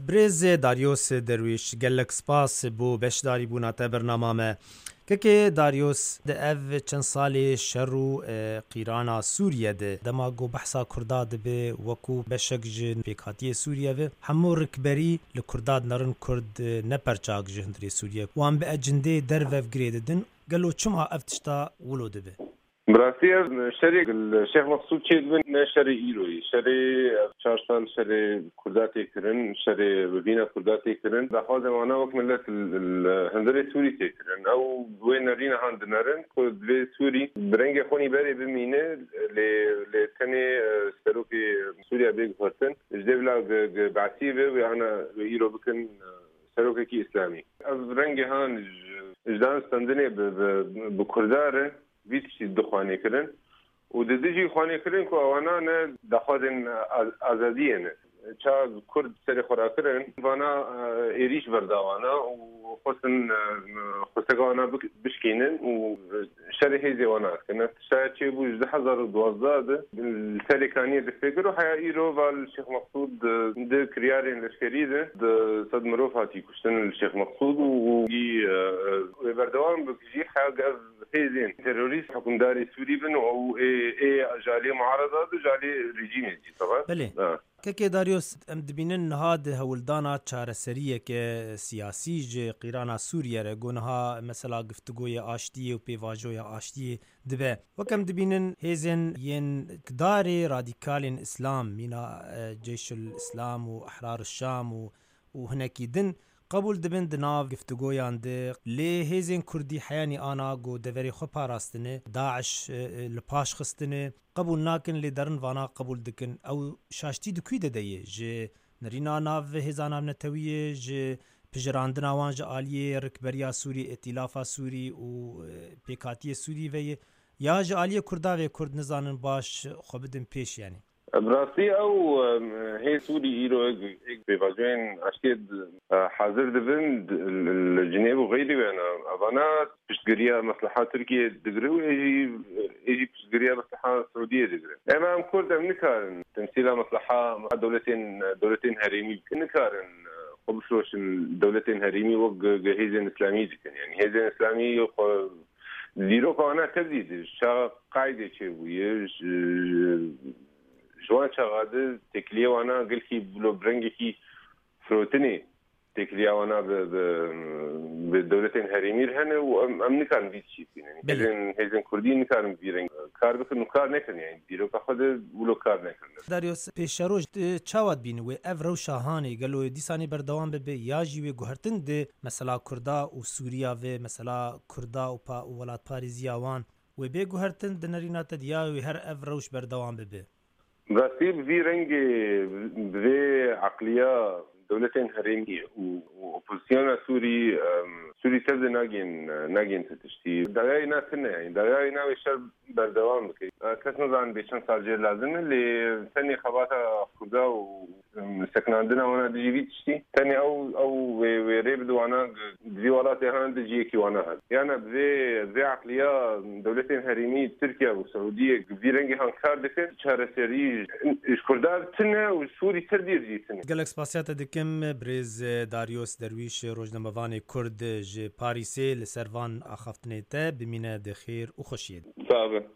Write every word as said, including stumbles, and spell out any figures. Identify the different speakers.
Speaker 1: برێز داریۆس دەرویش gelek spas بۆ بەشداری بووناتە بەرنامامە کەکێ داریۆس دە ئەڤ چەند ساڵێ شەڕ و قیرانە سووریە دە دەما گۆ بەحسا کوردا دەبێ وەکو بەشێک ji pêkhatiye Sûriye ve hemû rikberî li Kurda nerin Kurd neperçak ji hundirê Sûriye wan bi ecindê dervev girê didin gelo çima ev tişta wilo dibe
Speaker 2: براستی شری شیخ مقصود چید بن نه شری ایروی شری چهار سال شری کرداتی کردن شری ببینا کرداتی کردن دخواه زمانه وقت ملت هندره سوری تکردن او دوی نرین هاند نرن که دوی سوری برنگ خونی بری بمینه لی تنی سروکی سوریا بیگ فرسن جده بلا بعثی و انا ایرو بکن سروکی کی اسلامی از برنگ هان اجدان استندنی بکرداره ویتشی دخوانی کردن و ددیجی خوانی کردن که آوانا نه دخوادن آزادیه نه چا کرد سری خورا کردن وانا ایریش برداوانا و خواستن خواستگاوانا بشکینن و شری هیزی وانا کنه شاید چه بو جده هزار و دوازده سری کانیه دفکر و حیا ایرو والشیخ مقصود ده کریارین لشکری ده ده صد مروف هاتی کشتن الشیخ مقصود و بردوان بکجی حیا گاز هیزین تروریست حکمداری سوری بن و ای جالی معارضه و جالی رژیمی دی طبعا
Speaker 1: بله کەکێ داریۆس ئەم دبینن نها هەوڵدانا چارەسەریەکە سیاسی ji قیرانە سووریە re گۆنها mesela گفتگۆیە ئاشتیە و pêvajoya ئاشتیە dibe وەک ئەم dibînin hêzên yên iktidarê radîkalên İslam mîna Ceyşul İslam û Ehrar Şam û û hinekî din قبول dibin di nav giftugoyan de lê hêzên Kurdî heyanî ana got deverê xwe parastine Daeş li paş xistine qebûl nakin lê derin vana qebûl dikin ew şaştî di kûî de deyê ji nirîna nav hêza navnetewiyê ji pijirandina wan ji aliyê rikberiya Sûrî îtîlafa Sûrî û pêkhatiye Sûrî ve ye ya ji aliyê Kurda vê Kurd nizanin baş xwe bidin pêş yanî
Speaker 2: براستی او هی سوری ایرو ایک بیواجوین اشتید حاضر دبن الجنيب وغيري وانا انا بشتقريا مصلحات تركيا دغري ويجي يجي بشتقريا مصلحه سعوديه دغري امام كرد نكارن تمثيل مصلحه دولتين دولتين هريمي نكارن قبشوش دولتين هريمي وجهيزين اسلامي يعني هيزين اسلامي زيرو قانا تزيد شا قاعده چه ويش جوان چقدر تکلیه وانا گل کی بلو برنگی کی فروتنی تکلیه وانا به دولتین هریمیر هنه و ام نکارن بید چی کنن هزین هزین کردی نکارن بیرنگ کار بکن و کار نکن یعنی دیرو که خود بلو کار نکن
Speaker 1: داریوس پیشروج چاوت بین و اف رو شاهانی گلو دیسانی بردوام به یاجی و گوهرتن ده مثلا کردا و سوریا و مثلا کردا و پا ولات پاریزیا وان و به گوهرتن دنرینات دیا و هر اف روش بردوام به
Speaker 2: براستی بی رنگ بی عقلیه دولتین هرمية وأوبوزيسيون سوري سوري تبدأ ناجين ناجين تشتي دعاي ناس هنا يعني دعاي ناوي شر بردوام بكي كسر عن بيشان سالجير لازم اللي ثاني خباتها خدا وسكن عندنا وانا دجيبي تشتي ثاني أو أو وريب دوانا دي ولا تهان دجي كي وانا هاد يعني بذي بذي عقلية دولتين هرمية تركيا والسعودية بيرنجي هانكار دكتور شهر سري إشكردار تنا وسوري تردير جيتنا
Speaker 1: قالك سباسيات دكم بريز داریوس درویش روزنامه‌وان کرد ج پاریس لسروان اخفتنیته بمینه دخیر و خوشید.